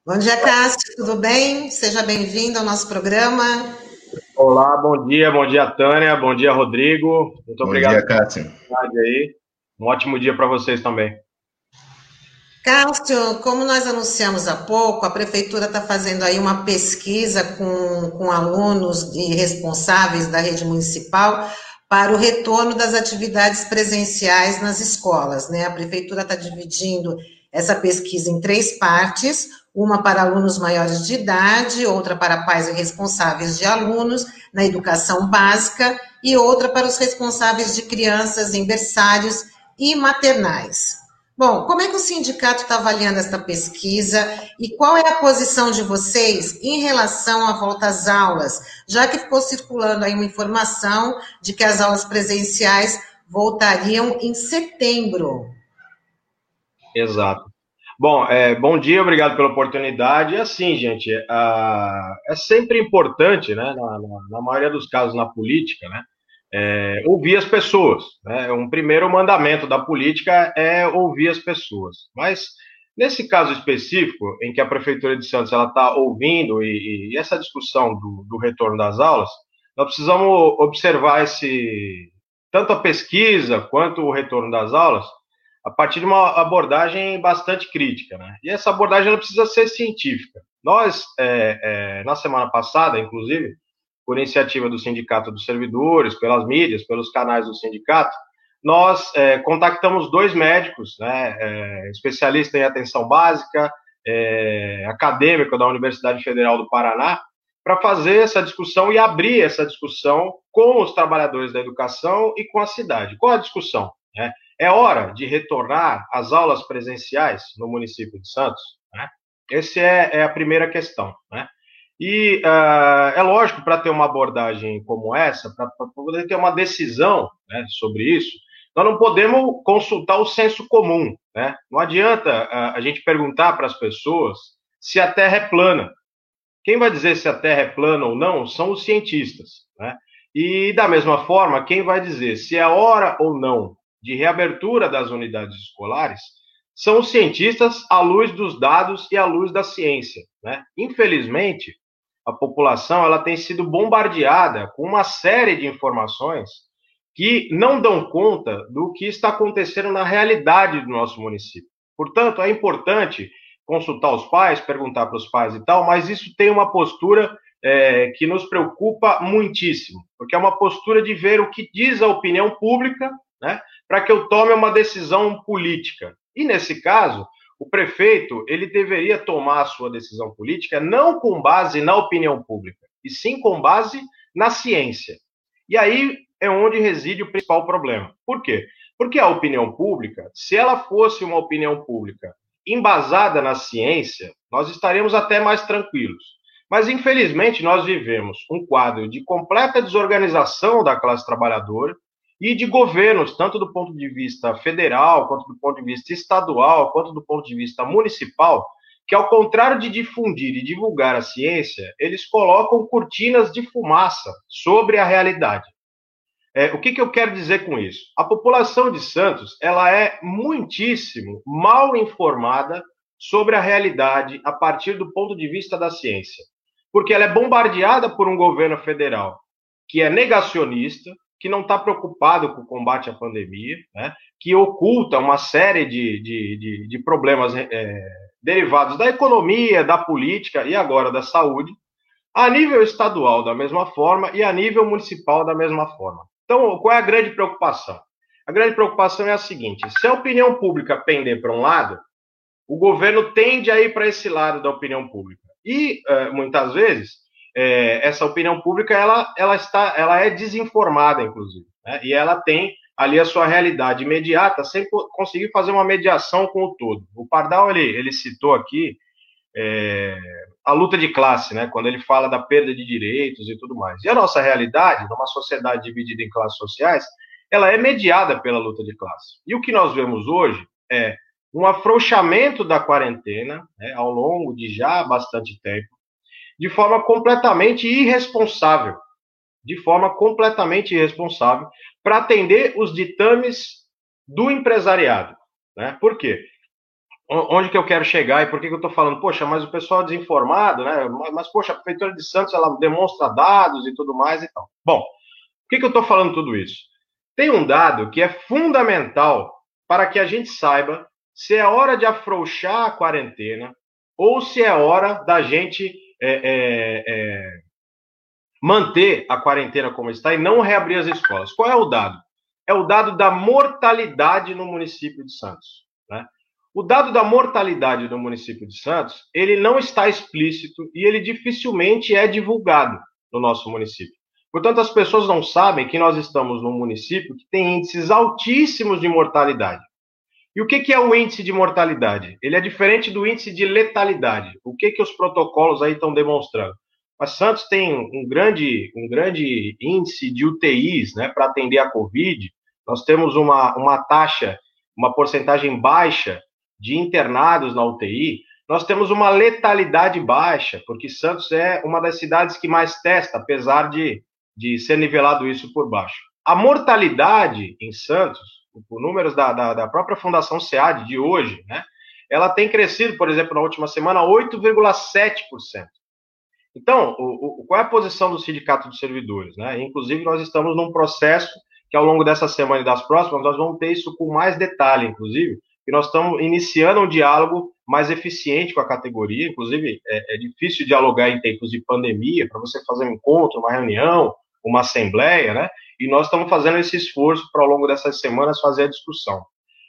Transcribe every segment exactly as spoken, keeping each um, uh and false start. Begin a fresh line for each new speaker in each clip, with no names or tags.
Bom dia, Cássio, tudo bem? Seja bem-vindo ao nosso programa.
Olá, bom dia, bom dia, Tânia, bom dia, Rodrigo. Muito
Bom
obrigado
dia,
pela
Cássio.
oportunidade aí. Um ótimo dia para vocês também.
Cássio, como nós anunciamos há pouco, a Prefeitura está fazendo aí uma pesquisa com, com alunos e responsáveis da rede municipal para o retorno das atividades presenciais nas escolas, né? A Prefeitura está dividindo essa pesquisa em três partes, uma para alunos maiores de idade, outra para pais e responsáveis de alunos na educação básica e outra para os responsáveis de crianças em berçários e maternais. Bom, como é que o sindicato está avaliando esta pesquisa e qual é a posição de vocês em relação à volta às aulas, já que ficou circulando aí uma informação de que as aulas presenciais voltariam em setembro?
Exato. Bom, é, bom dia, obrigado pela oportunidade. E assim, gente, a, é sempre importante, né, na, na, na maioria dos casos na política, né, é, ouvir as pessoas. Né? Um primeiro mandamento da política é ouvir as pessoas. Mas nesse caso específico, em que a Prefeitura de Santos está ouvindo e, e essa discussão do, do retorno das aulas, nós precisamos observar esse tanto a pesquisa quanto o retorno das aulas a partir de uma abordagem bastante crítica, né? E essa abordagem ela precisa ser científica. Nós, é, é, na semana passada, inclusive, por iniciativa do Sindicato dos Servidores, pelas mídias, pelos canais do sindicato, nós é, contactamos dois médicos, né, é, especialista em atenção básica, é, acadêmico da Universidade Federal do Paraná, para fazer essa discussão e abrir essa discussão com os trabalhadores da educação e com a cidade. Qual a discussão? Né? É hora de retornar às aulas presenciais no município de Santos? Né? Essa é, é a primeira questão. Né? E uh, é lógico, para ter uma abordagem como essa, para poder ter uma decisão, né, sobre isso, nós não podemos consultar o senso comum. Né? Não adianta uh, a gente perguntar para as pessoas se a Terra é plana. Quem vai dizer se a Terra é plana ou não são os cientistas. Né? E, da mesma forma, quem vai dizer se é hora ou não de reabertura das unidades escolares são os cientistas à luz dos dados e à luz da ciência. Né? Infelizmente, a população ela tem sido bombardeada com uma série de informações que não dão conta do que está acontecendo na realidade do nosso município. Portanto, é importante consultar os pais, perguntar para os pais e tal, mas isso tem uma postura é, que nos preocupa muitíssimo, porque é uma postura de ver o que diz a opinião pública, né, para que eu tome uma decisão política. E, nesse caso, o prefeito ele deveria tomar a sua decisão política não com base na opinião pública, e sim com base na ciência. E aí é onde reside o principal problema. Por quê? Porque a opinião pública, se ela fosse uma opinião pública embasada na ciência, nós estaríamos até mais tranquilos. Mas, infelizmente, nós vivemos um quadro de completa desorganização da classe trabalhadora e de governos, tanto do ponto de vista federal, quanto do ponto de vista estadual, quanto do ponto de vista municipal, que, ao contrário de difundir e divulgar a ciência, eles colocam cortinas de fumaça sobre a realidade. É, o que, que eu quero dizer com isso? A população de Santos ela é muitíssimo mal informada sobre a realidade a partir do ponto de vista da ciência, porque ela é bombardeada por um governo federal que é negacionista, que não está preocupado com o combate à pandemia, né, que oculta uma série de, de, de, de problemas é, derivados da economia, da política e agora da saúde, a nível estadual da mesma forma e a nível municipal da mesma forma. Então, qual é a grande preocupação? A grande preocupação é a seguinte: se a opinião pública pender para um lado, o governo tende a ir para esse lado da opinião pública. E, muitas vezes, essa opinião pública ela, ela, está, ela é desinformada, inclusive. Né? E ela tem ali a sua realidade imediata sem conseguir fazer uma mediação com o todo. O Pardal, ele, ele citou aqui É, a luta de classe, né, quando ele fala da perda de direitos e tudo mais. E a nossa realidade, numa sociedade dividida em classes sociais, ela é mediada pela luta de classe. E o que nós vemos hoje é um afrouxamento da quarentena, né, ao longo de já bastante tempo, de forma completamente irresponsável, de forma completamente irresponsável, para atender os ditames do empresariado. Né? Por quê? onde que eu quero chegar e por que, que eu estou falando? Poxa, mas o pessoal é desinformado, né? Mas, mas, poxa, a Prefeitura de Santos, ela demonstra dados e tudo mais e tal. Bom, por que, que eu estou falando tudo isso? Tem um dado que é fundamental para que a gente saiba se é hora de afrouxar a quarentena ou se é hora da gente é, é, é, manter a quarentena como está e não reabrir as escolas. Qual é o dado? É o dado da mortalidade no município de Santos, né? O dado da mortalidade do município de Santos, ele não está explícito e ele dificilmente é divulgado no nosso município. Portanto, as pessoas não sabem que nós estamos num município que tem índices altíssimos de mortalidade. E o que é o índice de mortalidade? Ele é diferente do índice de letalidade. O que que os protocolos aí estão demonstrando? Mas Santos tem um grande, um grande índice de U T Is, né, para atender a Covid. Nós temos uma, uma taxa, uma porcentagem baixa de internados na U T I. Nós temos uma letalidade baixa, porque Santos é uma das cidades que mais testa, apesar de, de ser nivelado isso por baixo. A mortalidade em Santos, por números da, da, da própria Fundação SEAD de hoje, né, ela tem crescido, por exemplo, na última semana, oito vírgula sete por cento. Então, o, o, qual é a posição do Sindicato dos Servidores, né? Inclusive, nós estamos num processo que, ao longo dessa semana e das próximas, nós vamos ter isso com mais detalhe, inclusive, que nós estamos iniciando um diálogo mais eficiente com a categoria. Inclusive, é, é difícil dialogar em tempos de pandemia, para você fazer um encontro, uma reunião, uma assembleia, né? E nós estamos fazendo esse esforço para, ao longo dessas semanas, fazer a discussão.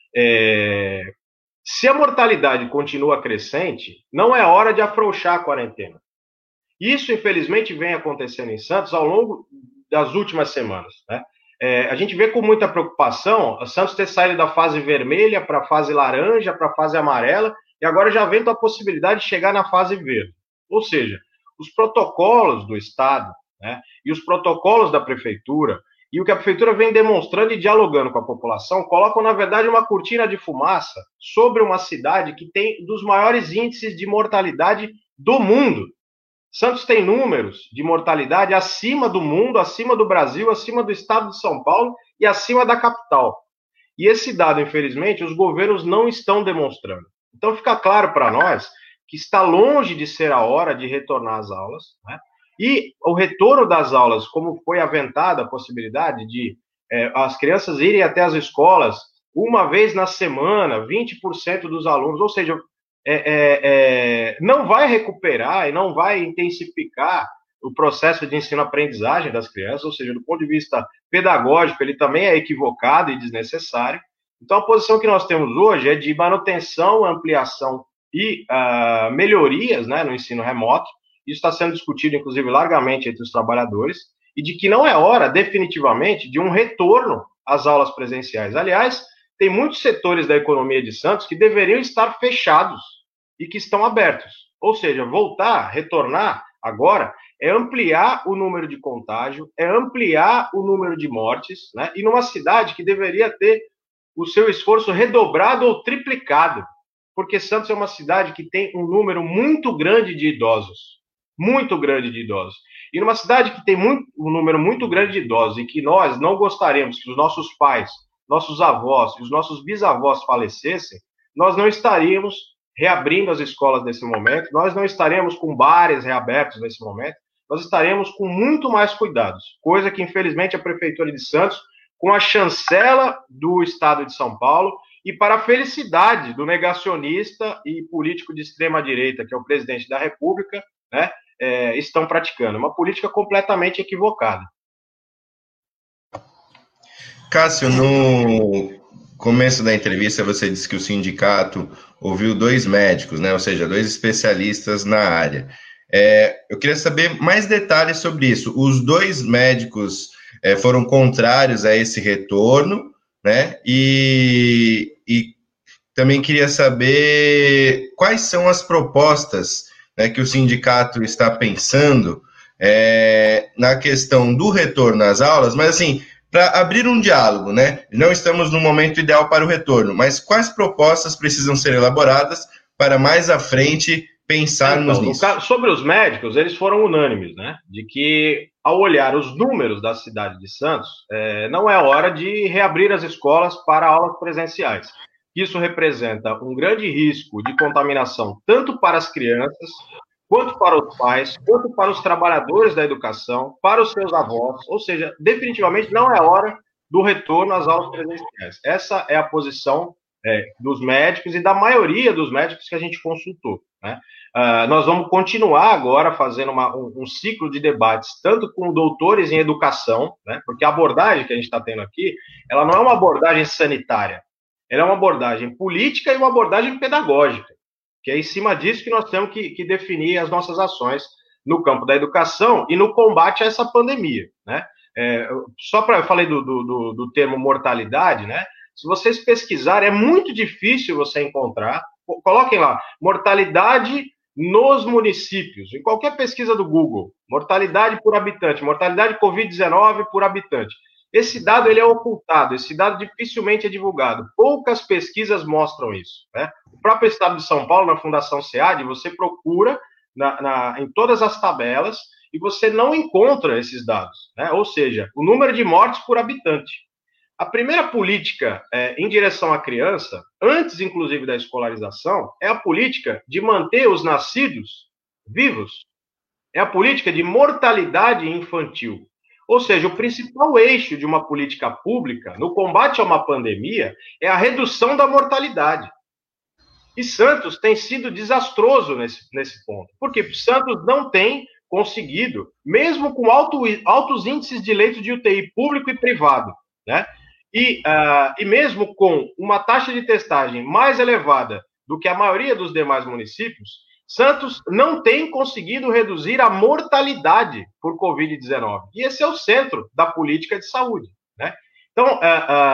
É... Se a mortalidade continua crescente, não é hora de afrouxar a quarentena. Isso, infelizmente, vem acontecendo em Santos ao longo das últimas semanas, né? É, a gente vê com muita preocupação a Santos ter saído da fase vermelha para a fase laranja, para a fase amarela, e agora já vem a possibilidade de chegar na fase verde. Ou seja, os protocolos do Estado, né, e os protocolos da Prefeitura, e o que a Prefeitura vem demonstrando e dialogando com a população, colocam, na verdade, uma cortina de fumaça sobre uma cidade que tem dos maiores índices de mortalidade do mundo. Santos tem números de mortalidade acima do mundo, acima do Brasil, acima do estado de São Paulo e acima da capital. E esse dado, infelizmente, os governos não estão demonstrando. Então fica claro para nós que está longe de ser a hora de retornar às aulas, né? E o retorno das aulas, como foi aventada a possibilidade de é, as crianças irem até as escolas uma vez na semana, vinte por cento dos alunos, ou seja, É, é, é, não vai recuperar e não vai intensificar o processo de ensino-aprendizagem das crianças, ou seja, do ponto de vista pedagógico, ele também é equivocado e desnecessário. Então, a posição que nós temos hoje é de manutenção, ampliação e uh, melhorias, né, no ensino remoto. Isso está sendo discutido, inclusive, largamente entre os trabalhadores, e de que não é hora, definitivamente, de um retorno às aulas presenciais. Aliás, tem muitos setores da economia de Santos que deveriam estar fechados e que estão abertos. Ou seja, voltar, retornar agora é ampliar o número de contágio, é ampliar o número de mortes, né? E numa cidade que deveria ter o seu esforço redobrado ou triplicado, porque Santos é uma cidade que tem um número muito grande de idosos, muito grande de idosos. E numa cidade que tem muito, um número muito grande de idosos e que nós não gostaríamos que os nossos pais, nossos avós e os nossos bisavós falecessem, nós não estaríamos reabrindo as escolas nesse momento, nós não estaremos com bares reabertos nesse momento, nós estaremos com muito mais cuidados, coisa que, infelizmente, a Prefeitura de Santos, com a chancela do Estado de São Paulo, e para a felicidade do negacionista e político de extrema-direita, que é o presidente da República, né, é, estão praticando. Uma política completamente equivocada.
Cássio, no começo da entrevista você disse que o sindicato ouviu dois médicos, né, ou seja, dois especialistas na área. É, eu queria saber mais detalhes sobre isso. Os dois médicos é, foram contrários a esse retorno, né, e, e também queria saber quais são as propostas, né, que o sindicato está pensando é, na questão do retorno às aulas, mas assim, para abrir um diálogo, né? Não estamos no momento ideal para o retorno, mas quais propostas precisam ser elaboradas para mais à frente pensarmos
então,
nisso?
Caso, sobre os médicos, eles foram unânimes, né? De que, ao olhar os números da cidade de Santos, é, não é hora de reabrir as escolas para aulas presenciais. que isso representa um grande risco de contaminação tanto para as crianças, quanto para os pais, quanto para os trabalhadores da educação, para os seus avós, ou seja, definitivamente não é hora do retorno às aulas presenciais. Essa é a posição é, dos médicos e da maioria dos médicos que a gente consultou, né? Uh, nós vamos continuar agora fazendo uma, um, um ciclo de debates, tanto com doutores em educação, né, porque a abordagem que a gente está tendo aqui, ela não é uma abordagem sanitária, ela é uma abordagem política e uma abordagem pedagógica, que é em cima disso que nós temos que, que definir as nossas ações no campo da educação e no combate a essa pandemia, né? É, só para eu falei do, do, do termo mortalidade, né? Se vocês pesquisarem, é muito difícil você encontrar, coloquem lá, mortalidade nos municípios, em qualquer pesquisa do Google, mortalidade por habitante, mortalidade covid dezenove por habitante. Esse dado ele é ocultado, esse dado dificilmente é divulgado. Poucas pesquisas mostram isso, né? O próprio Estado de São Paulo, na Fundação SEAD, você procura na, na, em todas as tabelas e você não encontra esses dados, né? Ou seja, o número de mortes por habitante. A primeira política é, em direção à criança, antes inclusive da escolarização, é a política de manter os nascidos vivos. É a política de mortalidade infantil. Ou seja, o principal eixo de uma política pública no combate a uma pandemia é a redução da mortalidade. E Santos tem sido desastroso nesse, nesse ponto. Porque Santos não tem conseguido, mesmo com alto, altos índices de leitos de U T I público e privado, né? E, uh, e mesmo com uma taxa de testagem mais elevada do que a maioria dos demais municípios, Santos não tem conseguido reduzir a mortalidade por covid dezenove. E esse é o centro da política de saúde, né? Então, uh,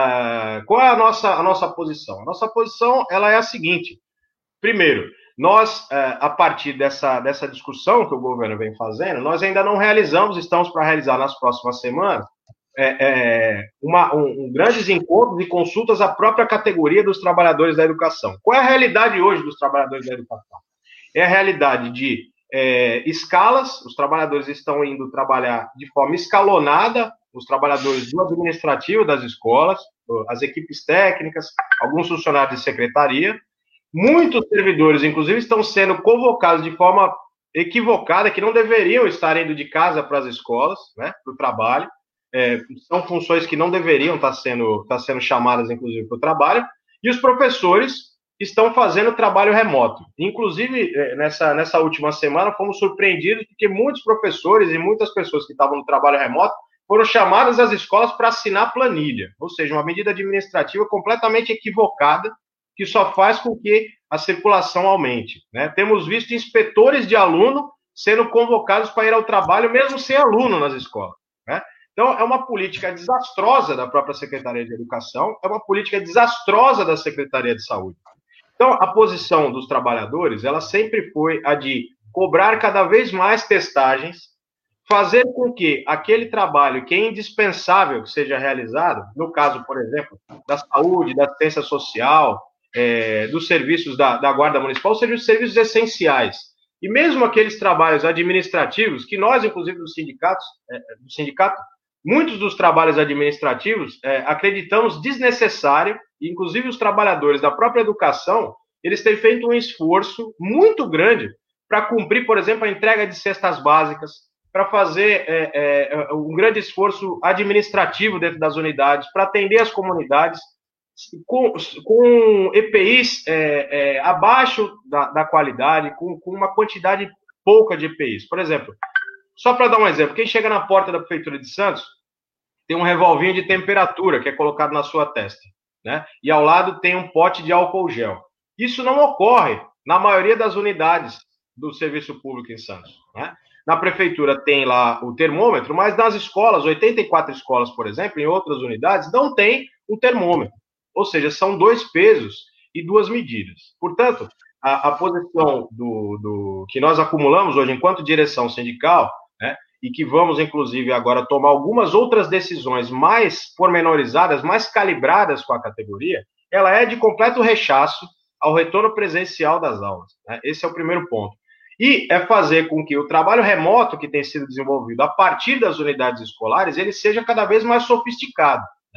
uh, qual é a nossa, a nossa posição? A nossa posição ela é a seguinte. Primeiro, nós, uh, a partir dessa, dessa discussão que o governo vem fazendo, nós ainda não realizamos, estamos para realizar nas próximas semanas, É, é, uma, um, um grandes encontros e consultas à própria categoria dos trabalhadores da educação. Qual é a realidade hoje dos trabalhadores da educação? É a realidade de é, escalas, os trabalhadores estão indo trabalhar de forma escalonada, os trabalhadores do administrativo das escolas, as equipes técnicas, alguns funcionários de secretaria. Muitos servidores, inclusive, estão sendo convocados de forma equivocada, que não deveriam estar indo de casa para as escolas, né, para o trabalho. É, são funções que não deveriam estar sendo, estar sendo chamadas, inclusive, para o trabalho, e os professores estão fazendo trabalho remoto. Inclusive, nessa, nessa última semana, fomos surpreendidos porque muitos professores e muitas pessoas que estavam no trabalho remoto foram chamadas às escolas para assinar planilha, ou seja, uma medida administrativa completamente equivocada, que só faz com que a circulação aumente, né? Temos visto inspetores de aluno sendo convocados para ir ao trabalho, mesmo sem aluno nas escolas, né? Então, é uma política desastrosa da própria Secretaria de Educação, é uma política desastrosa da Secretaria de Saúde. Então, a posição dos trabalhadores, ela sempre foi a de cobrar cada vez mais testagens, fazer com que aquele trabalho que é indispensável que seja realizado, no caso, por exemplo, da saúde, da assistência social, é, dos serviços da, da Guarda Municipal, sejam serviços essenciais. E mesmo aqueles trabalhos administrativos, que nós, inclusive, dos sindicatos, é, do sindicato, muitos dos trabalhos administrativos é, acreditamos desnecessário, inclusive os trabalhadores da própria educação, eles têm feito um esforço muito grande para cumprir, por exemplo, a entrega de cestas básicas, para fazer é, é, um grande esforço administrativo dentro das unidades, para atender as comunidades, com, com E P Is é, é, abaixo da, da qualidade, com, com uma quantidade pouca de E P Is. Por exemplo, só para dar um exemplo, quem chega na porta da Prefeitura de Santos tem um revolvinho de temperatura que é colocado na sua testa, né? E ao lado tem um pote de álcool gel. Isso não ocorre na maioria das unidades do serviço público em Santos, né? Na Prefeitura tem lá o termômetro, mas nas escolas, oitenta e quatro escolas, por exemplo, em outras unidades, não tem um termômetro. Ou seja, são dois pesos e duas medidas. Portanto, a, a posição do, do, que nós acumulamos hoje enquanto direção sindical, né, e que vamos, inclusive, agora tomar algumas outras decisões mais pormenorizadas, mais calibradas com a categoria, ela é de completo rechaço ao retorno presencial das aulas, né? Esse é o primeiro ponto. E é fazer com que o trabalho remoto que tem sido desenvolvido a partir das unidades escolares, ele seja cada vez mais sofisticado, né?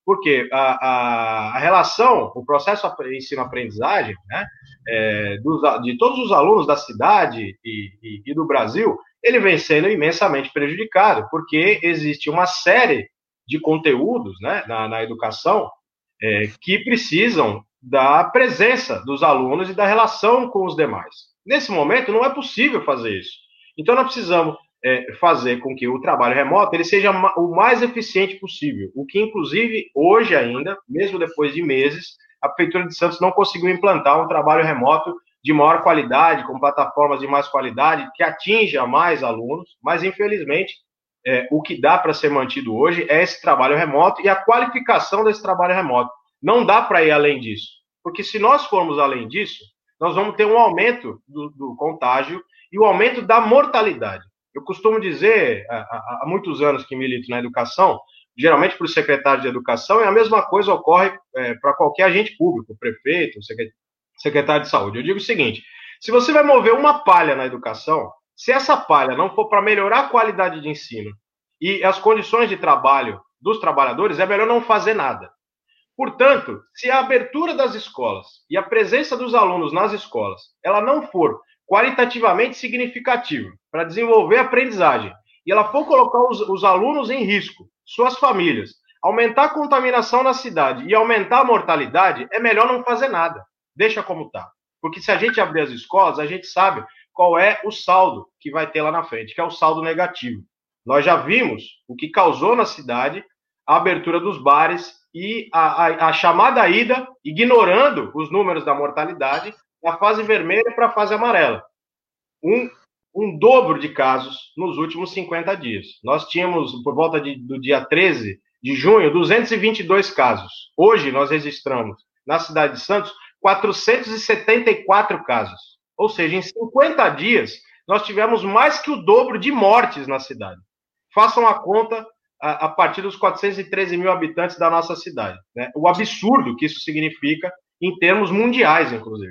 Porque a, a, a relação, o processo ensino-aprendizagem, né, é, dos, de todos os alunos da cidade e, e, e do Brasil, ele vem sendo imensamente prejudicado, porque existe uma série de conteúdos, né, na, na educação é, que precisam da presença dos alunos e da relação com os demais. Nesse momento, não é possível fazer isso. Então, nós precisamos é, fazer com que o trabalho remoto ele seja o mais eficiente possível, o que, inclusive, hoje ainda, mesmo depois de meses, a Prefeitura de Santos não conseguiu implantar um trabalho remoto de maior qualidade, com plataformas de mais qualidade, que atinja mais alunos, mas, infelizmente, é, o que dá para ser mantido hoje é esse trabalho remoto e a qualificação desse trabalho remoto. Não dá para ir além disso, porque se nós formos além disso, nós vamos ter um aumento do, do contágio e o aumento da mortalidade. Eu costumo dizer, há, há muitos anos que milito na educação, geralmente para o secretário de educação, e a mesma coisa ocorre é, para qualquer agente público, prefeito, secretário de saúde. Eu digo o seguinte, se você vai mover uma palha na educação, se essa palha não for para melhorar a qualidade de ensino e as condições de trabalho dos trabalhadores, é melhor não fazer nada. Portanto, se a abertura das escolas e a presença dos alunos nas escolas, ela não for qualitativamente significativa para desenvolver a aprendizagem, e ela for colocar os, os alunos em risco, suas famílias, aumentar a contaminação na cidade e aumentar a mortalidade, é melhor não fazer nada. Deixa como está. Porque se a gente abrir as escolas, a gente sabe qual é o saldo que vai ter lá na frente, que é o saldo negativo. Nós já vimos o que causou na cidade a abertura dos bares e a, a, a chamada ida, ignorando os números da mortalidade, da fase vermelha para a fase amarela. Um, um dobro de casos nos últimos cinquenta dias. Nós tínhamos, por volta de, do dia treze de junho, duzentos e vinte e dois casos. Hoje, nós registramos, na cidade de Santos, quatrocentos e setenta e quatro casos. Ou seja, em cinquenta dias, nós tivemos mais que o dobro de mortes na cidade. Façam a conta a, a partir dos quatrocentos e treze mil habitantes da nossa cidade, né? O absurdo que isso significa em termos mundiais, inclusive.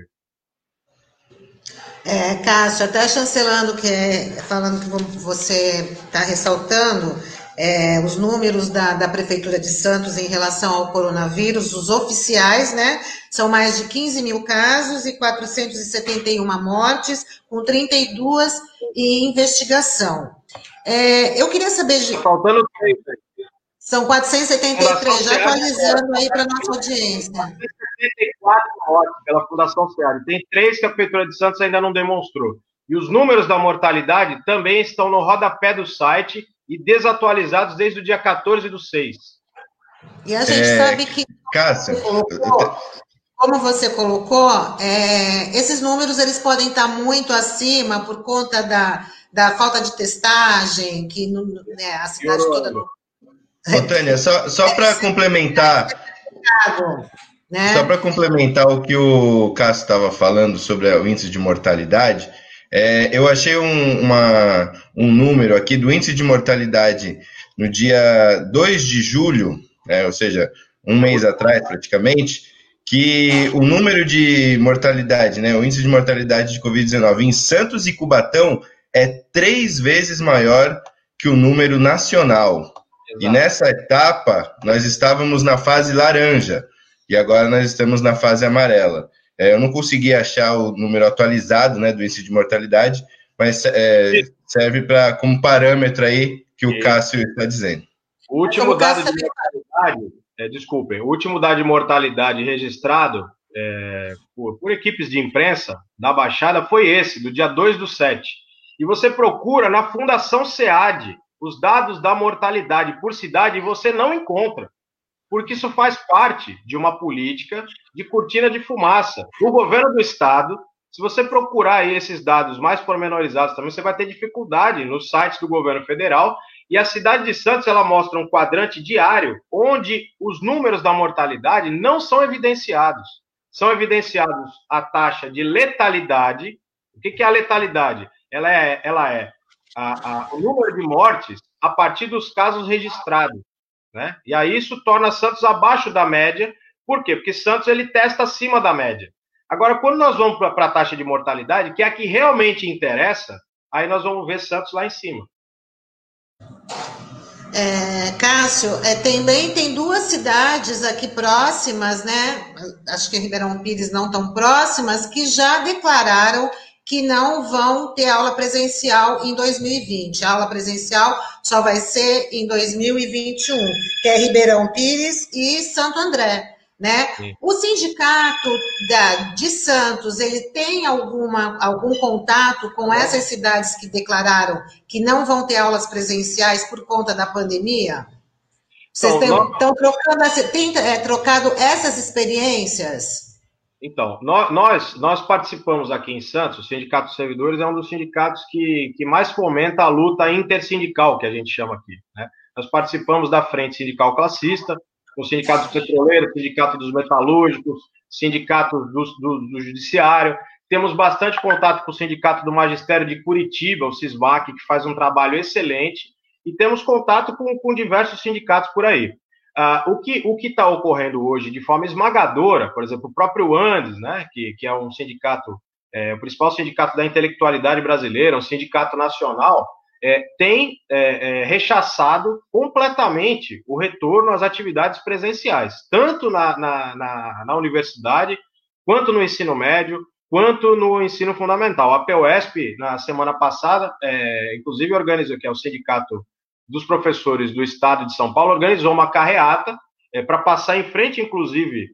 É, Cássio, até chancelando, que é, falando que você está ressaltando é, os números da, da Prefeitura de Santos em relação ao coronavírus, os oficiais, né, são mais de quinze mil casos e quatrocentos e setenta e uma mortes, com trinta e duas em investigação. É, eu queria saber... De...
Faltando três.
São quatrocentos e setenta e três, já atualizando aí para a nossa audiência.
quatrocentos e setenta e quatro mortes pela Fundação SEAD. Tem três que a Prefeitura de Santos ainda não demonstrou. E os números da mortalidade também estão no rodapé do site e desatualizados desde o dia quatorze do seis.
E a gente é, sabe que...
Cássio...
Colocou, como você colocou, é, esses números eles podem estar muito acima por conta da, da falta de testagem, que né, a cidade toda...
Ô, Tânia, só, só para complementar, né? Só para complementar o que o Cássio estava falando sobre o índice de mortalidade, é, eu achei um, uma, um número aqui do índice de mortalidade no dia dois de julho, né, ou seja, um mês atrás praticamente, que o número de mortalidade, né, o índice de mortalidade de covid dezenove em Santos e Cubatão é três vezes maior que o número nacional. Exato. E nessa etapa, nós estávamos na fase laranja, e agora nós estamos na fase amarela. É, eu não consegui achar o número atualizado, né, do índice de mortalidade, mas é, serve pra, como parâmetro aí que o Cássio está dizendo.
O último dado de mortalidade, é, desculpem, o último dado de mortalidade registrado é, por, por equipes de imprensa da Baixada foi esse, do dia dois do sete. E você procura na Fundação SEAD os dados da mortalidade por cidade e você não encontra, porque isso faz parte de uma política de cortina de fumaça. O governo do estado, se você procurar aí esses dados mais pormenorizados também, você vai ter dificuldade nos sites do governo federal, e a cidade de Santos, ela mostra um quadrante diário, onde os números da mortalidade não são evidenciados. São evidenciados a taxa de letalidade. O que é a letalidade? Ela é, ela é A, a, o número de mortes a partir dos casos registrados, né? E aí isso torna Santos abaixo da média. Por quê? Porque Santos ele testa acima da média. Agora, quando nós vamos para a taxa de mortalidade, que é a que realmente interessa, aí nós vamos ver Santos lá em cima.
É, Cássio, é, também tem duas cidades aqui próximas, né? Acho que Ribeirão Pires não tão próximas, que já declararam que não vão ter aula presencial em dois mil e vinte. A aula presencial só vai ser em dois mil e vinte e um, que é Ribeirão Pires e Santo André, né? Sim. O sindicato da, de Santos, ele tem alguma, algum contato com essas cidades que declararam que não vão ter aulas presenciais por conta da pandemia? Vocês estão então, trocando, tem é, trocado essas experiências?
Então, nós, nós participamos aqui em Santos, o Sindicato dos Servidores é um dos sindicatos que, que mais fomenta a luta intersindical, que a gente chama aqui, né? Nós participamos da Frente Sindical Classista, o Sindicato dos Petroleiros, o Sindicato dos Metalúrgicos, Sindicato do, do, do Judiciário, temos bastante contato com o Sindicato do Magistério de Curitiba, o SISMAC, que faz um trabalho excelente, e temos contato com, com diversos sindicatos por aí. Uh, o que o que está ocorrendo hoje de forma esmagadora, por exemplo, o próprio Andes, né, que, que é um sindicato, é, o principal sindicato da intelectualidade brasileira, um sindicato nacional, é, tem é, é, rechaçado completamente o retorno às atividades presenciais, tanto na, na, na, na universidade, quanto no ensino médio, quanto no ensino fundamental. A PEUESP, na semana passada, é, inclusive organizou, que é o sindicato dos professores do estado de São Paulo, organizou uma carreata é, para passar em frente, inclusive,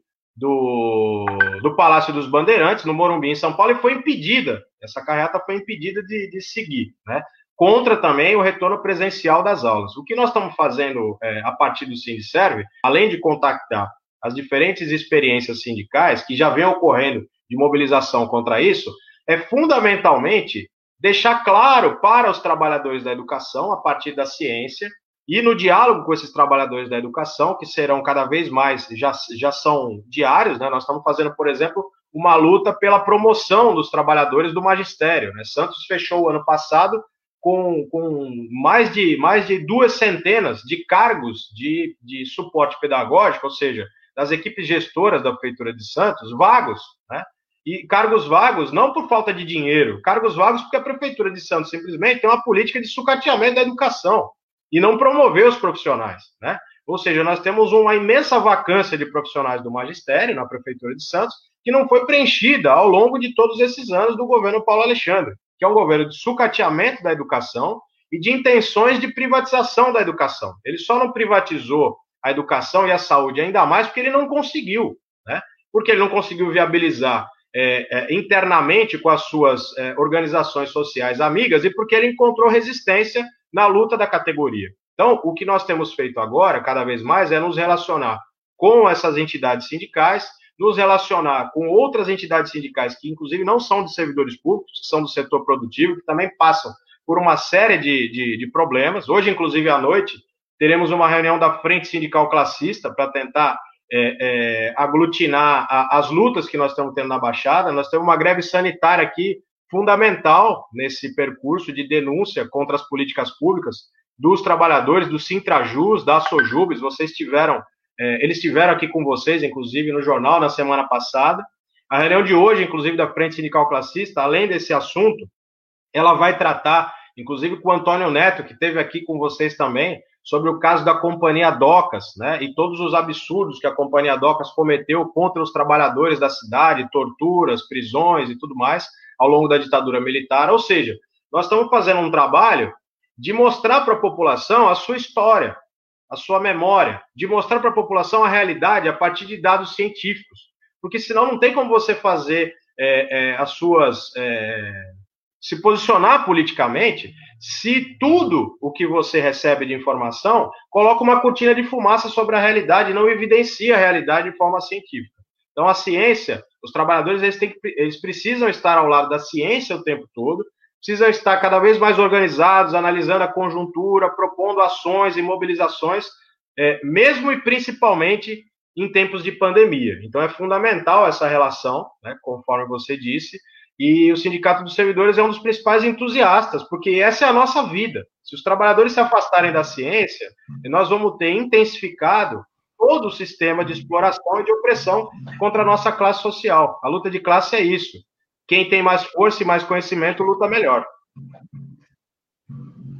do, do Palácio dos Bandeirantes, no Morumbi, em São Paulo, e foi impedida, essa carreata foi impedida de, de seguir, né? Contra também o retorno presencial das aulas. O que nós estamos fazendo é, a partir do Sindicerve, além de contactar as diferentes experiências sindicais que já vêm ocorrendo de mobilização contra isso, é fundamentalmente deixar claro para os trabalhadores da educação, a partir da ciência, e no diálogo com esses trabalhadores da educação, que serão cada vez mais, já, já são diários, né? Nós estamos fazendo, por exemplo, uma luta pela promoção dos trabalhadores do magistério, né? Santos fechou o ano passado com, com mais, de, mais de duas centenas de cargos de, de suporte pedagógico, ou seja, das equipes gestoras da Prefeitura de Santos, vagos, né? E cargos vagos, não por falta de dinheiro, cargos vagos porque a Prefeitura de Santos simplesmente tem uma política de sucateamento da educação e não promoveu os profissionais, né? Ou seja, nós temos uma imensa vacância de profissionais do magistério na Prefeitura de Santos que não foi preenchida ao longo de todos esses anos do governo Paulo Alexandre, que é um governo de sucateamento da educação e de intenções de privatização da educação. Ele só não privatizou a educação e a saúde ainda mais porque ele não conseguiu, né? Porque ele não conseguiu viabilizar É, é, internamente com as suas é, organizações sociais amigas e porque ele encontrou resistência na luta da categoria. Então, o que nós temos feito agora, cada vez mais, é nos relacionar com essas entidades sindicais, nos relacionar com outras entidades sindicais que, inclusive, não são de servidores públicos, que são do setor produtivo, que também passam por uma série de, de, de problemas. Hoje, inclusive, à noite, teremos uma reunião da Frente Sindical Classista para tentar É, é, aglutinar a, as lutas que nós estamos tendo na Baixada. Nós temos uma greve sanitária aqui fundamental nesse percurso de denúncia contra as políticas públicas dos trabalhadores, do Sintrajus, da Sojubes. Vocês tiveram, é, eles estiveram aqui com vocês, inclusive, no jornal na semana passada. A reunião de hoje, inclusive, da Frente Sindical Classista, além desse assunto, ela vai tratar, inclusive, com o Antônio Neto, que esteve aqui com vocês também, sobre o caso da Companhia Docas, né, e todos os absurdos que a Companhia Docas cometeu contra os trabalhadores da cidade, torturas, prisões e tudo mais, ao longo da ditadura militar. Ou seja, nós estamos fazendo um trabalho de mostrar para a população a sua história, a sua memória, de mostrar para a população a realidade a partir de dados científicos, porque senão não tem como você fazer é, é, as suas... É, se posicionar politicamente, se tudo o que você recebe de informação coloca uma cortina de fumaça sobre a realidade e não evidencia a realidade de forma científica. Então, a ciência, os trabalhadores, eles, têm que, eles precisam estar ao lado da ciência o tempo todo, precisam estar cada vez mais organizados, analisando a conjuntura, propondo ações e mobilizações, é, mesmo e principalmente em tempos de pandemia. Então, é fundamental essa relação, né, conforme você disse. E o Sindicato dos Servidores é um dos principais entusiastas, porque essa é a nossa vida. Se os trabalhadores se afastarem da ciência, nós vamos ter intensificado todo o sistema de exploração e de opressão contra a nossa classe social. A luta de classe é isso. Quem tem mais força e mais conhecimento luta melhor.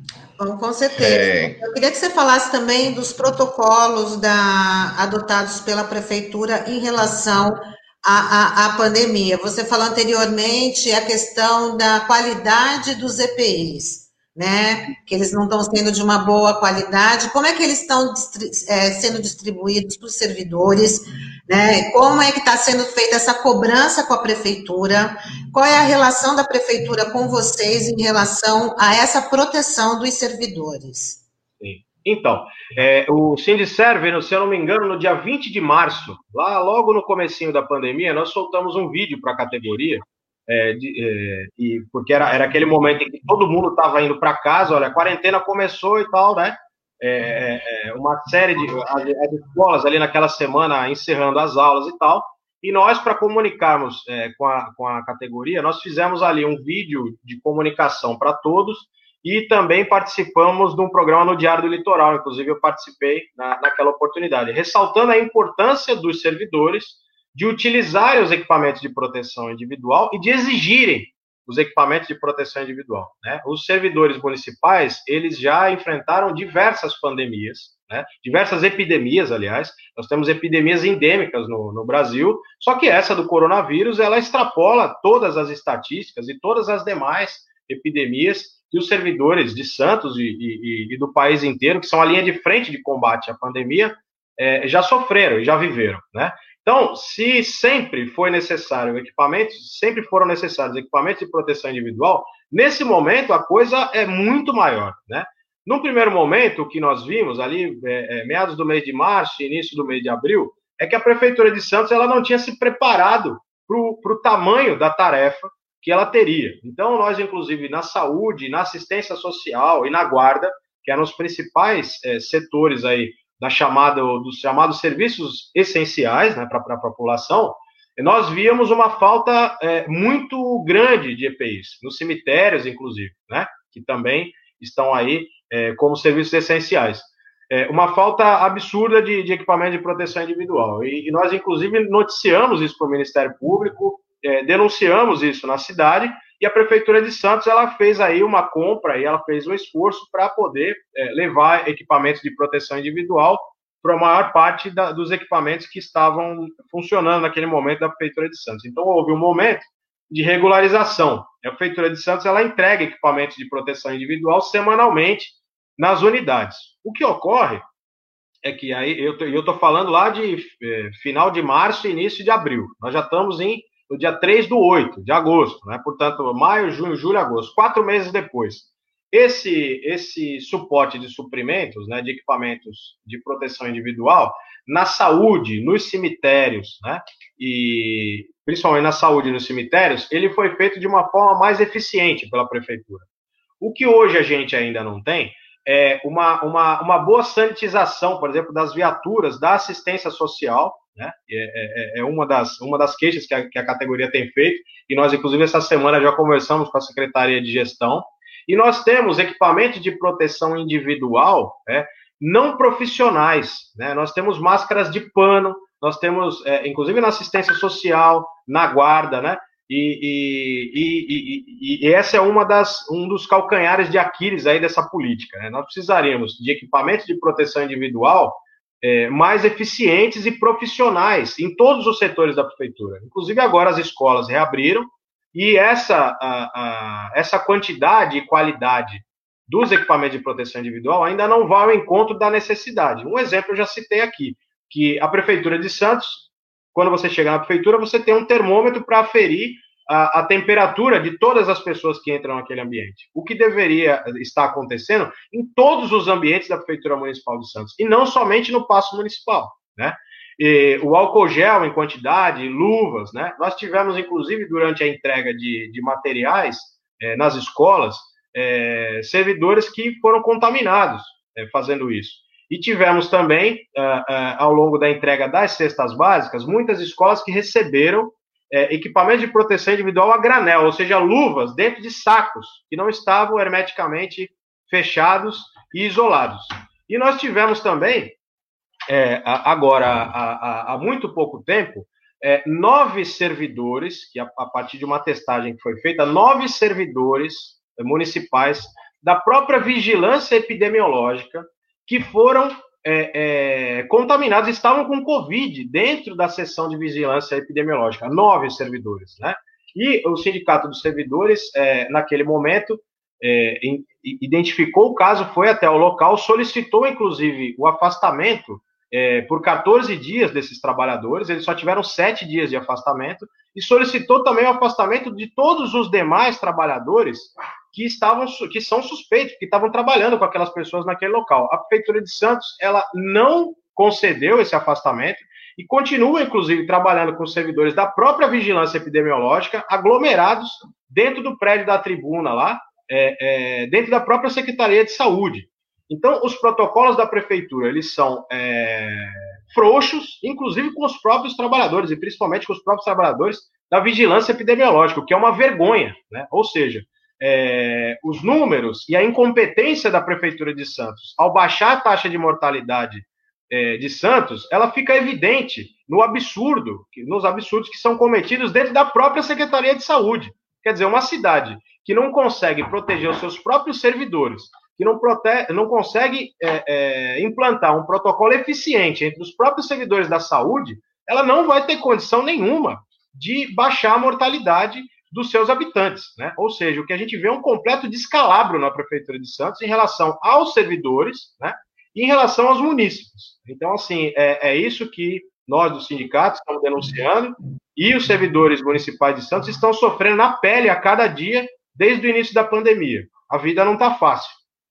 Com, com certeza. É... Eu queria que você falasse também dos protocolos da, adotados pela prefeitura em relação à, à, à pandemia. Você falou anteriormente a questão da qualidade dos E P Is, né? Que eles não estão sendo de uma boa qualidade. Como é que eles estão é, sendo distribuídos para os servidores? Né? Como é que está sendo feita essa cobrança com a prefeitura? Qual é a relação da prefeitura com vocês em relação a essa proteção dos servidores?
Sim. Então, é, o Sindiserve, se eu não me engano, no dia vinte de março, lá logo no comecinho da pandemia, nós soltamos um vídeo para a categoria, é, de, é, e, porque era, era aquele momento em que todo mundo estava indo para casa, olha, a quarentena começou e tal, né? É, é, uma série de as, as escolas ali naquela semana encerrando as aulas e tal, e nós, para comunicarmos é, com, a, com a categoria, nós fizemos ali um vídeo de comunicação para todos e também participamos de um programa no Diário do Litoral, inclusive eu participei na, naquela oportunidade, ressaltando a importância dos servidores de utilizarem os equipamentos de proteção individual e de exigirem os equipamentos de proteção individual, né? Os servidores municipais, eles já enfrentaram diversas pandemias, né? Diversas epidemias, aliás, nós temos epidemias endêmicas no, no Brasil, só que essa do coronavírus, ela extrapola todas as estatísticas e todas as demais epidemias que os servidores de Santos e, e, e do país inteiro, que são a linha de frente de combate à pandemia, é, já sofreram e já viveram, né? Então, se sempre foi necessário equipamentos, sempre foram necessários equipamentos de proteção individual, nesse momento a coisa é muito maior, né? Num primeiro momento, o que nós vimos ali, é, é, meados do mês de março, início do mês de abril, é que a Prefeitura de Santos ela não tinha se preparado para o tamanho da tarefa que ela teria. Então, nós, inclusive, na saúde, na assistência social e na guarda, que eram os principais é, setores aí, da chamada, dos chamados serviços essenciais, né, para a população, nós víamos uma falta é, muito grande de E P Is, nos cemitérios, inclusive, né, que também estão aí é, como serviços essenciais. É, uma falta absurda de, de equipamento de proteção individual. E, e nós, inclusive, noticiamos isso para o Ministério Público, é, denunciamos isso na cidade, e a Prefeitura de Santos ela fez aí uma compra e ela fez um esforço para poder é, levar equipamentos de proteção individual para a maior parte da, dos equipamentos que estavam funcionando naquele momento da Prefeitura de Santos. Então, houve um momento de regularização. A Prefeitura de Santos ela entrega equipamentos de proteção individual semanalmente nas unidades. O que ocorre é que aí eu estou falando lá de é, final de março e início de abril. Nós já estamos em no dia três do oito de agosto, né? Portanto, maio, junho, julho, agosto, quatro meses depois. Esse, esse suporte de suprimentos, né, de equipamentos de proteção individual, na saúde, nos cemitérios, né, e principalmente na saúde e nos cemitérios, ele foi feito de uma forma mais eficiente pela prefeitura. O que hoje a gente ainda não tem é uma, uma, uma boa sanitização, por exemplo, das viaturas da assistência social, né? É, é, é uma, das, uma das queixas que a, que a categoria tem feito, e nós, inclusive, essa semana já conversamos com a Secretaria de Gestão, e nós temos equipamentos de proteção individual, né, não profissionais, né? Nós temos máscaras de pano, nós temos, é, inclusive na assistência social, na guarda, né? E, e, e, e, e essa é uma das, um dos calcanhares de Aquiles aí dessa política, né? Nós precisaríamos de equipamentos de proteção individual É, mais eficientes e profissionais em todos os setores da prefeitura. Inclusive, agora as escolas reabriram e essa, a, a, essa quantidade e qualidade dos equipamentos de proteção individual ainda não vai ao encontro da necessidade. Um exemplo eu já citei aqui, que a Prefeitura de Santos, quando você chega na prefeitura, você tem um termômetro para aferir a, a temperatura de todas as pessoas que entram naquele ambiente. O que deveria estar acontecendo em todos os ambientes da Prefeitura Municipal de Santos, e não somente no Paço Municipal, né? E o álcool gel em quantidade, luvas, né? Nós tivemos, inclusive, durante a entrega de, de materiais é, nas escolas, é, servidores que foram contaminados é, fazendo isso. E tivemos também, uh, uh, ao longo da entrega das cestas básicas, muitas escolas que receberam É, equipamento de proteção individual a granel, ou seja, luvas dentro de sacos que não estavam hermeticamente fechados e isolados. E nós tivemos também, é, agora, há, há, há muito pouco tempo, é, nove servidores, que a, a partir de uma testagem que foi feita, nove servidores municipais da própria vigilância epidemiológica que foram é, é, contaminados, estavam com Covid dentro da seção de vigilância epidemiológica, nove servidores, né? E o Sindicato dos Servidores, é, naquele momento, é, identificou o caso, foi até o local, solicitou, inclusive, o afastamento é, por quatorze dias desses trabalhadores, eles só tiveram sete dias de afastamento, e solicitou também o afastamento de todos os demais trabalhadores que, estavam, que são suspeitos, que estavam trabalhando com aquelas pessoas naquele local. A Prefeitura de Santos, ela não concedeu esse afastamento e continua, inclusive, trabalhando com os servidores da própria vigilância epidemiológica, aglomerados dentro do prédio da tribuna lá, é, é, dentro da própria Secretaria de Saúde. Então, os protocolos da Prefeitura, eles são é, frouxos, inclusive com os próprios trabalhadores, e principalmente com os próprios trabalhadores da vigilância epidemiológica, o que é uma vergonha, né? Ou seja, é, os números e a incompetência da Prefeitura de Santos ao baixar a taxa de mortalidade é, de Santos, ela fica evidente no absurdo, nos absurdos que são cometidos dentro da própria Secretaria de Saúde. Quer dizer, uma cidade que não consegue proteger os seus próprios servidores, que não, protege, não consegue é, é, implantar um protocolo eficiente entre os próprios servidores da saúde, ela não vai ter condição nenhuma de baixar a mortalidade dos seus habitantes, né? Ou seja, o que a gente vê é um completo descalabro na Prefeitura de Santos em relação aos servidores, né? E em relação aos munícipes. Então, assim, é, é isso que nós do sindicato estamos denunciando, e os servidores municipais de Santos estão sofrendo na pele a cada dia desde o início da pandemia. A vida não está fácil.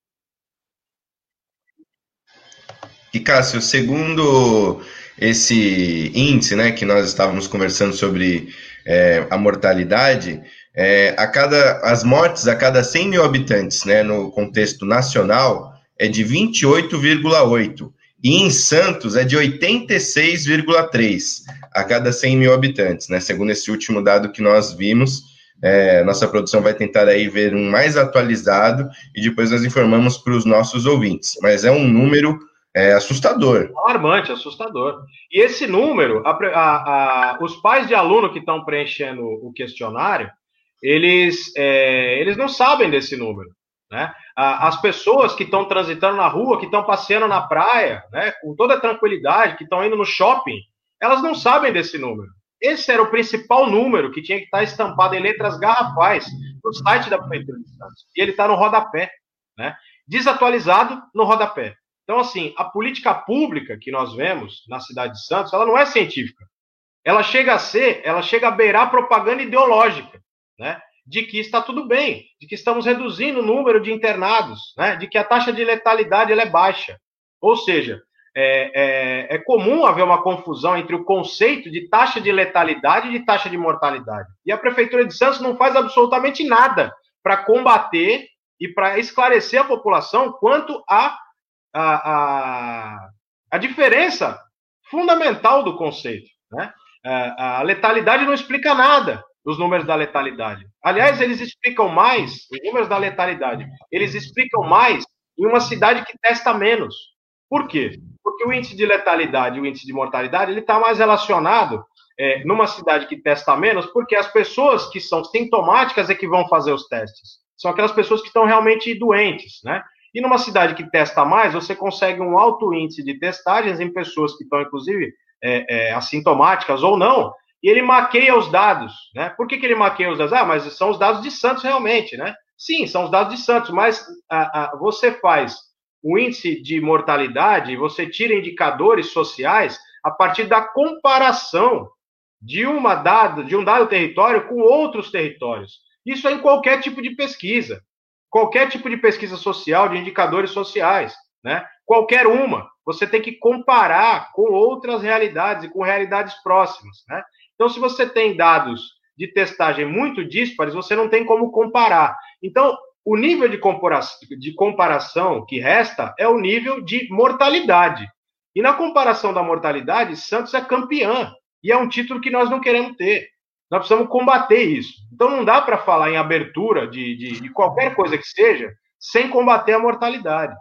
E, Cássio, segundo esse índice, né, que nós estávamos conversando sobre é, a mortalidade, é, a cada, as mortes a cada cem mil habitantes, né, no contexto nacional, é de vinte e oito vírgula oito, e em Santos é de oitenta e seis vírgula três a cada cem mil habitantes, né, segundo esse último dado que nós vimos. É, nossa produção vai tentar aí ver um mais atualizado e depois nós informamos para os nossos ouvintes, mas é um número É assustador.
Alarmante, assustador. E esse número, a, a, a, os pais de aluno que estão preenchendo o questionário, eles, é, eles não sabem desse número, né? As pessoas que estão transitando na rua, que estão passeando na praia, né, com toda a tranquilidade, que estão indo no shopping, elas não sabem desse número. Esse era o principal número que tinha que estar estampado em letras garrafais no site da Prefeitura de Santos. E ele está no rodapé, né? Desatualizado no rodapé. Então, assim, a política pública que nós vemos na cidade de Santos, ela não é científica. Ela chega a ser, ela chega a beirar propaganda ideológica, né? De que está tudo bem, de que estamos reduzindo o número de internados, né? De que a taxa de letalidade ela é baixa. Ou seja, é, é, é comum haver uma confusão entre o conceito de taxa de letalidade e de taxa de mortalidade. E a Prefeitura de Santos não faz absolutamente nada para combater e para esclarecer a população quanto a A, a, a diferença fundamental do conceito, né? A, a letalidade não explica nada, os números da letalidade. Aliás, eles explicam mais, os números da letalidade, eles explicam mais em uma cidade que testa menos. Por quê? Porque o índice de letalidade e o índice de mortalidade ele está mais relacionado é, numa cidade que testa menos, porque as pessoas que são sintomáticas é que vão fazer os testes. São aquelas pessoas que estão realmente doentes, né? E numa cidade que testa mais, você consegue um alto índice de testagens em pessoas que estão, inclusive, é, é, assintomáticas ou não, e ele maqueia os dados, né? Por que, que ele maqueia os dados? Ah, mas são os dados de Santos realmente, né? Sim, são os dados de Santos, mas a, a, você faz o índice de mortalidade, você tira indicadores sociais a partir da comparação de, uma dado, de um dado território com outros territórios. Isso é em qualquer tipo de pesquisa. Qualquer tipo de pesquisa social, de indicadores sociais, né? Qualquer uma, você tem que comparar com outras realidades e com realidades próximas, né? Então, se você tem dados de testagem muito díspares, você não tem como comparar. Então, o nível de comparação, de comparação que resta é o nível de mortalidade. E na comparação da mortalidade, Santos é campeã. E é um título que nós não queremos ter. Nós precisamos combater isso. Então não dá para falar em abertura de, de, de qualquer coisa que seja sem combater a mortalidade.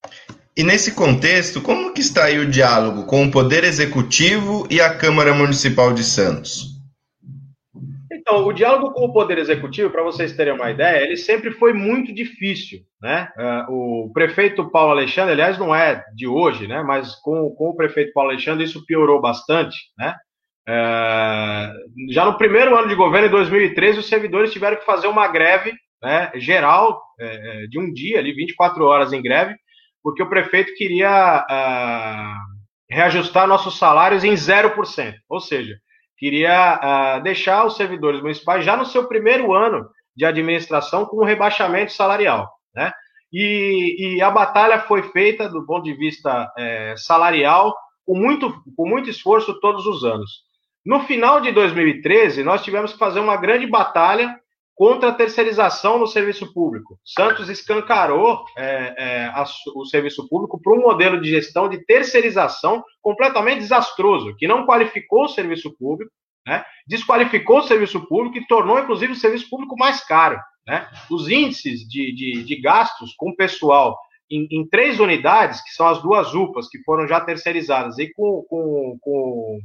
E nesse contexto, como que está aí o diálogo com o Poder Executivo e a Câmara Municipal de Santos?
Então, o diálogo com o Poder Executivo, para vocês terem uma ideia, ele sempre foi muito difícil, né? O prefeito Paulo Alexandre, aliás, não é de hoje, né? Mas com, com o prefeito Paulo Alexandre isso piorou bastante, né? É, já no primeiro ano de governo, em dois mil e treze, os servidores tiveram que fazer uma greve, né, geral, é, de um dia, ali, vinte e quatro horas em greve, porque o prefeito queria é, reajustar nossos salários em zero por cento, ou seja, queria uh, deixar os servidores municipais já no seu primeiro ano de administração com um rebaixamento salarial, né? E, e a batalha foi feita do ponto de vista é, salarial com muito, com muito esforço todos os anos. No final de dois mil e treze, nós tivemos que fazer uma grande batalha contra a terceirização no serviço público. Santos escancarou é, é, a, o serviço público para um modelo de gestão de terceirização completamente desastroso, que não qualificou o serviço público, né, desqualificou o serviço público e tornou, inclusive, o serviço público mais caro, né? Os índices de, de, de gastos com pessoal em, em três unidades, que são as duas U P As, que foram já terceirizadas, e com, com, com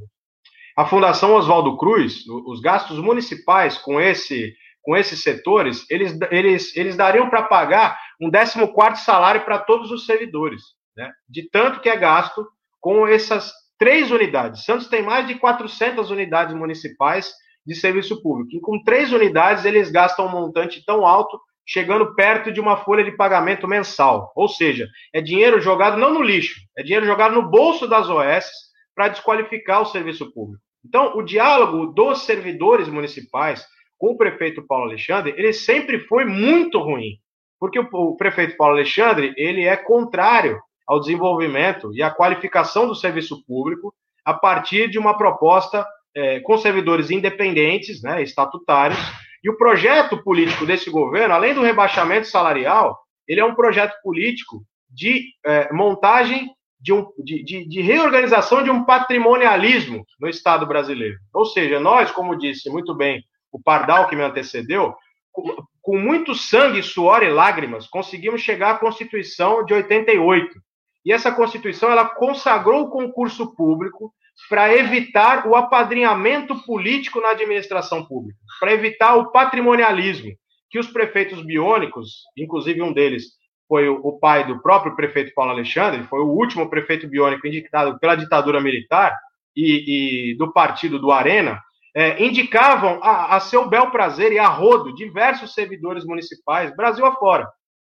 a Fundação Oswaldo Cruz, os gastos municipais com esse... com esses setores, eles, eles, eles dariam para pagar um décimo quarto salário para todos os servidores, né? De tanto que é gasto com essas três unidades. Santos tem mais de quatrocentas unidades municipais de serviço público, e com três unidades eles gastam um montante tão alto, chegando perto de uma folha de pagamento mensal. Ou seja, é dinheiro jogado não no lixo, é dinheiro jogado no bolso das O S para desqualificar o serviço público. Então, o diálogo dos servidores municipais com o prefeito Paulo Alexandre, ele sempre foi muito ruim, porque o, o prefeito Paulo Alexandre, ele é contrário ao desenvolvimento e à qualificação do serviço público a partir de uma proposta é, com servidores independentes, né, estatutários, e o projeto político desse governo, além do rebaixamento salarial, ele é um projeto político de é, montagem, de, um, de, de, de reorganização de um patrimonialismo no Estado brasileiro. Ou seja, nós, como disse muito bem o Pardal que me antecedeu, com muito sangue, suor e lágrimas, conseguimos chegar à Constituição de oitenta e oito. E essa Constituição, ela consagrou o concurso público para evitar o apadrinhamento político na administração pública, para evitar o patrimonialismo, que os prefeitos biônicos, inclusive um deles foi o pai do próprio prefeito Paulo Alexandre, foi o último prefeito biônico indicado pela ditadura militar e, e do partido do Arena, É, indicavam a, a seu bel prazer e a rodo diversos servidores municipais, Brasil afora.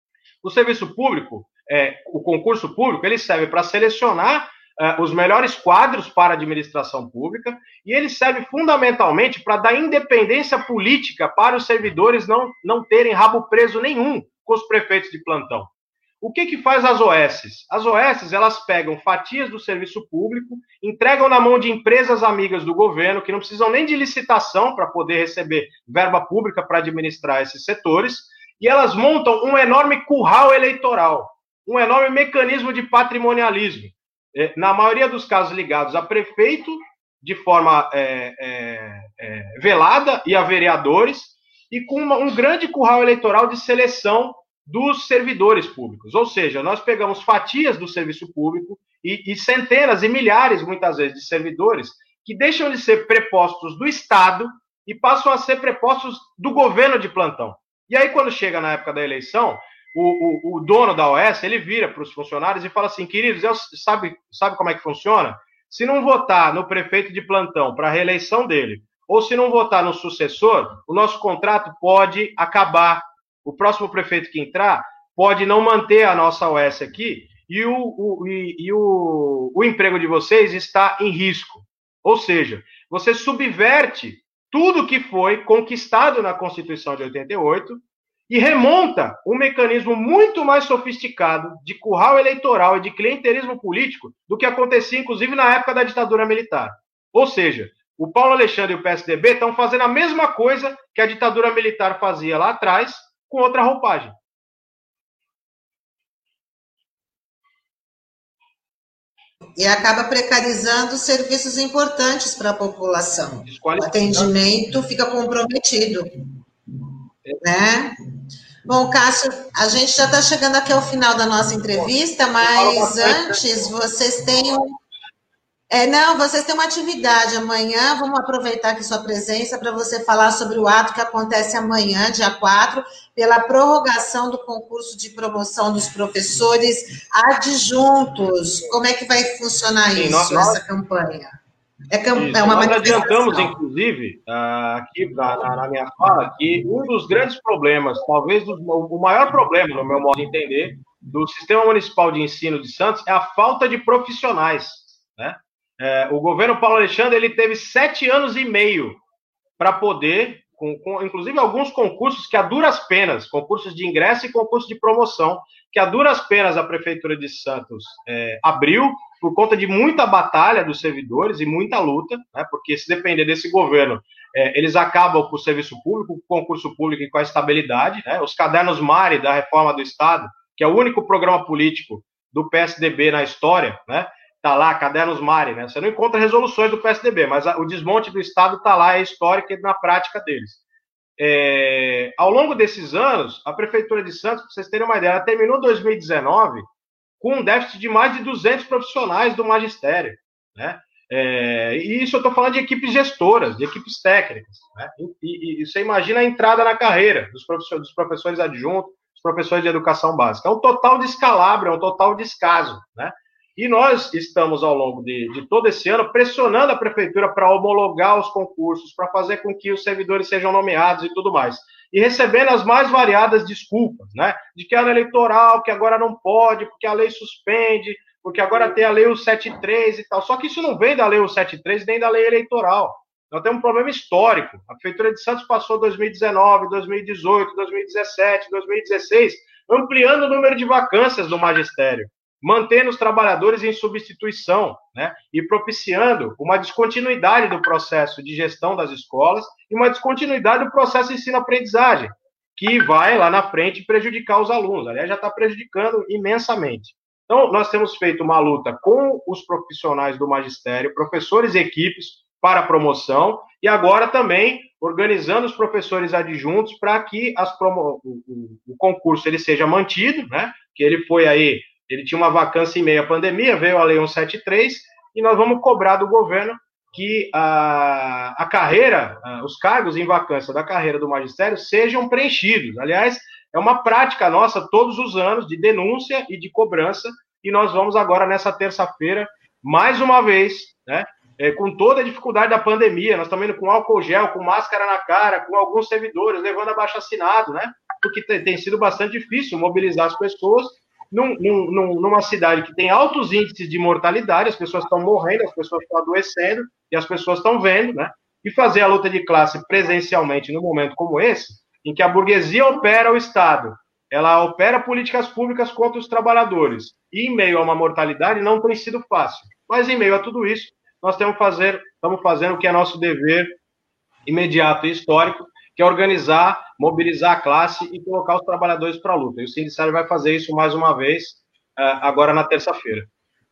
O serviço público, é, o concurso público, ele serve para selecionar é, os melhores quadros para a administração pública e ele serve fundamentalmente para dar independência política para os servidores não, não terem rabo preso nenhum com os prefeitos de plantão. O que que faz as O S? As O S, elas pegam fatias do serviço público, entregam na mão de empresas amigas do governo, que não precisam nem de licitação para poder receber verba pública para administrar esses setores, e elas montam um enorme curral eleitoral, um enorme mecanismo de patrimonialismo, na maioria dos casos ligados a prefeito, de forma é, é, é, velada, e a vereadores, e com uma, um grande curral eleitoral de seleção dos servidores públicos, ou seja, nós pegamos fatias do serviço público e, e centenas e milhares, muitas vezes, de servidores que deixam de ser prepostos do Estado e passam a ser prepostos do governo de plantão. E aí, quando chega na época da eleição, o, o, o dono da O S, ele vira para os funcionários e fala assim, queridos, eu, sabe, sabe como é que funciona? Se não votar no prefeito de plantão para a reeleição dele, ou se não votar no sucessor, o nosso contrato pode acabar. O próximo prefeito que entrar pode não manter a nossa O S aqui e o, o, e, e o, o emprego de vocês está em risco. Ou seja, você subverte tudo que foi conquistado na Constituição de oitenta e oito e remonta um mecanismo muito mais sofisticado de curral eleitoral e de clientelismo político do que acontecia, inclusive, na época da ditadura militar. Ou seja, o Paulo Alexandre e o P S D B estão fazendo a mesma coisa que a ditadura militar fazia lá atrás, com outra roupagem.
E acaba precarizando serviços importantes para a população. O atendimento fica comprometido. Né? Bom, Cássio, a gente já está chegando aqui ao final da nossa entrevista, mas antes vocês têm um... É, não, vocês têm uma atividade amanhã, vamos aproveitar aqui sua presença para você falar sobre o ato que acontece amanhã, dia quatro, pela prorrogação do concurso de promoção dos professores adjuntos. Como é que vai funcionar Sim, isso, nós, essa campanha?
É, camp... é uma Nós adiantamos, inclusive, aqui na, na minha fala, que um dos grandes problemas, talvez dos, o maior problema, no meu modo de entender, do Sistema Municipal de Ensino de Santos é a falta de profissionais, né? É, o governo Paulo Alexandre ele teve sete anos e meio para poder, com, com, inclusive alguns concursos que a duras penas, concursos de ingresso e concursos de promoção, que a duras penas a Prefeitura de Santos é, abriu por conta de muita batalha dos servidores e muita luta, né, porque se depender desse governo, é, eles acabam com o serviço público, com o concurso público e com a estabilidade, né, os cadernos Mari da reforma do Estado, que é o único programa político do P S D B na história, né, tá lá, cadernos Mari, né? Você não encontra resoluções do P S D B, mas a, o desmonte do Estado tá lá, é histórico e na prática deles. É, ao longo desses anos, a Prefeitura de Santos, para vocês terem uma ideia, ela terminou dois mil e dezenove com um déficit de mais de duzentos profissionais do magistério, né? É, e isso eu estou falando de equipes gestoras, de equipes técnicas, né? E, e, e você imagina a entrada na carreira dos professores, dos professores adjuntos, dos professores de educação básica. É um total descalabro, é um total descaso, né? E nós estamos, ao longo de, de todo esse ano, pressionando a Prefeitura para homologar os concursos, para fazer com que os servidores sejam nomeados e tudo mais. E recebendo as mais variadas desculpas, né? De que ano eleitoral, que agora não pode, porque a lei suspende, porque agora tem a lei cento e setenta e três e tal. Só que isso não vem da lei cento e setenta e três nem da lei eleitoral. Nós temos um problema histórico. A Prefeitura de Santos passou dois mil e dezenove, dois mil e dezoito, dois mil e dezessete, dois mil e dezesseis, ampliando o número de vacâncias do magistério, mantendo os trabalhadores em substituição, né, e propiciando uma descontinuidade do processo de gestão das escolas e uma descontinuidade do processo de ensino-aprendizagem, que vai lá na frente prejudicar os alunos. Aliás, já está prejudicando imensamente. Então, nós temos feito uma luta com os profissionais do magistério, professores e equipes para a promoção, e agora também organizando os professores adjuntos para que as promo... o, o, o concurso ele seja mantido, né, que ele foi aí Ele tinha uma vacância em meio à pandemia, veio a lei cento e setenta e três, e nós vamos cobrar do governo que a, a carreira, os cargos em vacância da carreira do magistério sejam preenchidos. Aliás, é uma prática nossa todos os anos de denúncia e de cobrança, e nós vamos agora, nessa terça-feira, mais uma vez, né, é, com toda a dificuldade da pandemia, nós estamos indo com álcool gel, com máscara na cara, com alguns servidores, levando abaixo-assinado, né, porque tem, tem sido bastante difícil mobilizar as pessoas, Num, num, numa cidade que tem altos índices de mortalidade, as pessoas estão morrendo, as pessoas estão adoecendo, e as pessoas estão vendo, né? E fazer a luta de classe presencialmente num momento como esse, em que a burguesia opera o Estado, ela opera políticas públicas contra os trabalhadores, e em meio a uma mortalidade não tem sido fácil. Mas em meio a tudo isso, nós temos fazer, estamos fazendo o que é nosso dever imediato e histórico, que é organizar, mobilizar a classe e colocar os trabalhadores para a luta. E o Sindicato vai fazer isso mais uma vez, agora na terça-feira.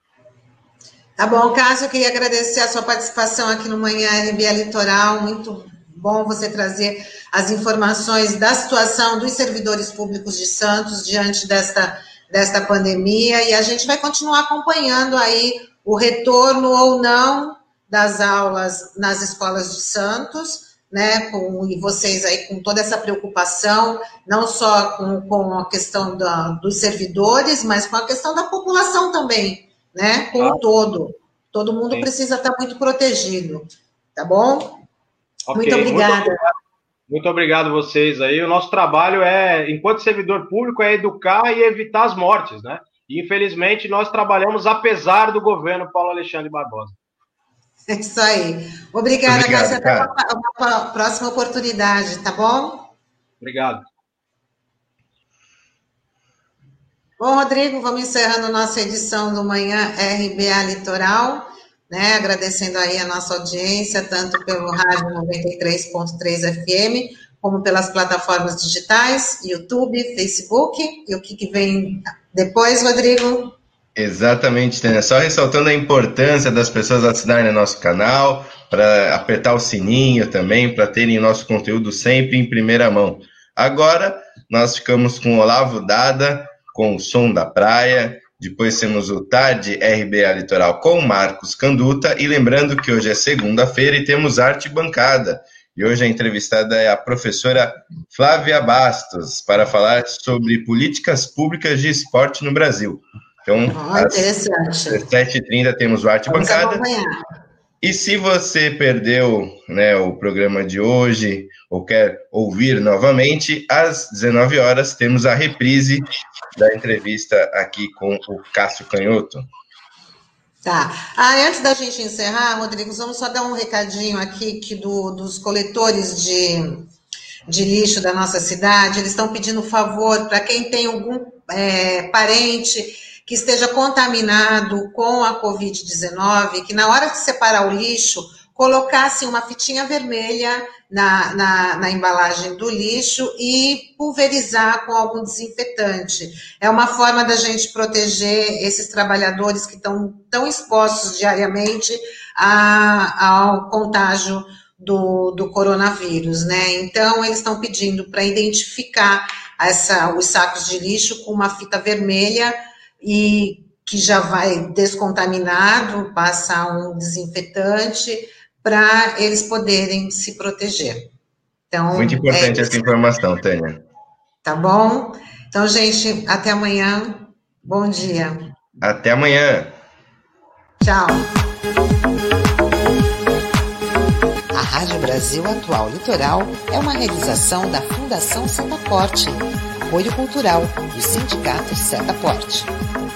Tá bom, Cássio, eu queria agradecer a sua participação aqui no Manhã R B A Litoral, muito bom você trazer as informações da situação dos servidores públicos de Santos diante desta, desta pandemia, e a gente vai continuar acompanhando aí o retorno ou não das aulas nas escolas de Santos, né, com, e vocês aí com toda essa preocupação, não só com, com a questão da, dos servidores, mas com a questão da população também, né, como um todo. Todo mundo Sim. precisa estar muito protegido, tá bom?
Okay.
Muito obrigada.
Muito obrigado. Muito obrigado vocês aí. O nosso trabalho é, enquanto servidor público, é educar e evitar as mortes, né? E, infelizmente, nós trabalhamos apesar do governo Paulo Alexandre Barbosa.
É isso aí. Obrigada, Cássio. Até uma, uma próxima oportunidade, tá bom?
Obrigado.
Bom, Rodrigo, vamos encerrando nossa edição do Manhã R B A Litoral, né? Agradecendo aí a nossa audiência, tanto pelo Rádio noventa e três ponto três F M, como pelas plataformas digitais, YouTube, Facebook. E o que, que vem depois, Rodrigo?
Exatamente, Tânia. Só ressaltando a importância das pessoas assinarem nosso canal, para apertar o sininho também, para terem o nosso conteúdo sempre em primeira mão. Agora, nós ficamos com o Olavo Dada, com o Som da Praia, Depois temos o Tarde R B A Litoral com Marcos Canduta. E lembrando que hoje é segunda-feira e temos Arte Bancada. E hoje a entrevistada é a professora Flávia Bastos, para falar sobre políticas públicas de esporte no Brasil. Então,
oh, às
dezessete e trinta temos o Arte
Vamos
Bancada.
Acompanhar.
E se você perdeu, né, o programa de hoje ou quer ouvir novamente, às dezenove horas temos a reprise da entrevista aqui com o Cássio Canhoto.
Tá. Ah, antes da gente encerrar, Rodrigo, vamos só dar um recadinho aqui que do, dos coletores de, de lixo da nossa cidade. Eles estão pedindo favor para quem tem algum é, parente que esteja contaminado com a covid dezenove, que na hora de separar o lixo, colocasse uma fitinha vermelha na, na, na embalagem do lixo e pulverizar com algum desinfetante. É uma forma da gente proteger esses trabalhadores que estão tão expostos diariamente a, ao contágio do, do coronavírus, né? Então, eles estão pedindo para identificar essa, os sacos de lixo com uma fita vermelha e que já vai descontaminado, passar um desinfetante para eles poderem se proteger. Então,
muito importante é essa informação, Tânia.
Tá bom? Então, gente, até amanhã. Bom dia.
Até amanhã.
Tchau.
A Rádio Brasil Atual Litoral é uma realização da Fundação Setaporte, apoio cultural do Sindicato Setaporte.